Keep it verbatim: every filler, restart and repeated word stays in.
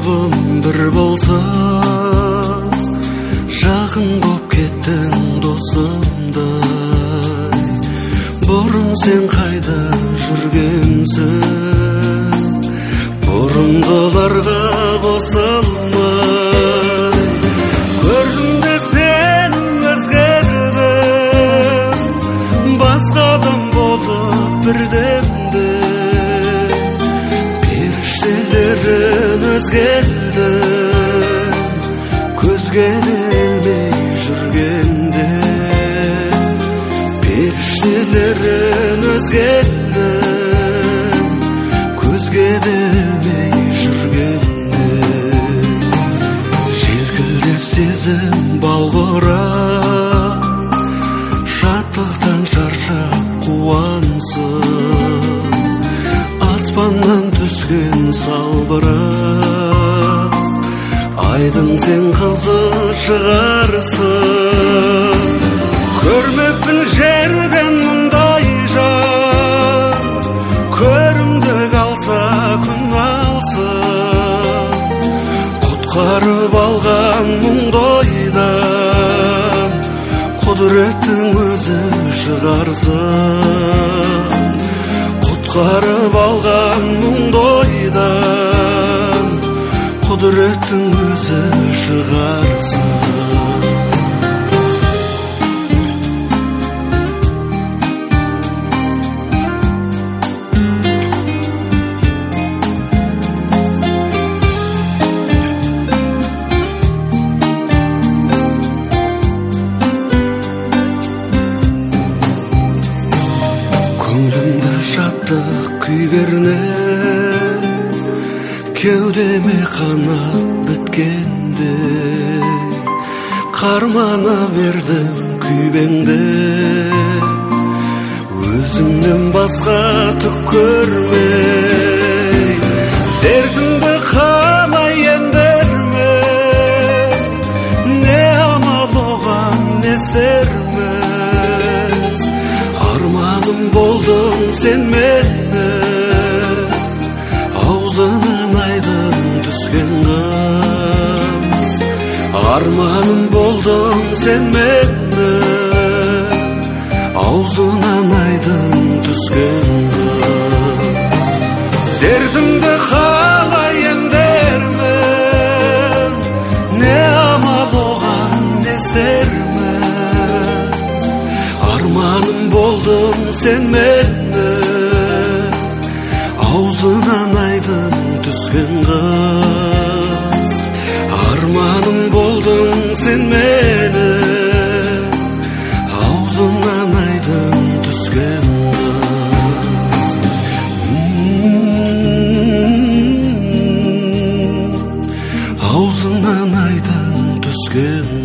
Құрбым бір болса, жақын боп кеттің досымдай. Бұрын сен қайда жүргенсің, бұрынғыларға қосылмай. Көрдім де сен өзгердің, басқа адам болып бірдемде. Періштелерін өзгерді, көзге де ілмей жүргенде. Періштелерін өзгерді, көзге де ілмей жүргенде. Желкілдеп сезім балғыра, шаттықтан шаршап қуансың. Аспаннан түскен салбырап, айдың сен қызы шығарсың. Көрмеппін жерден мұндай жан, көрімдік алса күн алсын. Құтқарып алған мұңды ойдан, құдіреттің өзі шығарсын. Құтқарып алған мұңды ойдан, құдіреттің өзі шығарсын. Көңлімді шаттық күй кернеп, кеудеме қанат біткенде. Қармана бердім күйбеңді, өзіңнен басқа түк көрмей. Дертімді қалай ендерме, не амал оған не істерміз. Арманым болдың сен мені, аузынан айдын түскен қыз. Арманым болдың сен мені, аузынан айдын түскен қыз. Дертімді қалай ендермін, не амал оған не істерміз. Арманым болдың сен мені, аузынан айдын түскен қыз. Арманым болдың сен мені, аузынан айдын түскен қыз. Аузынан айдын түскен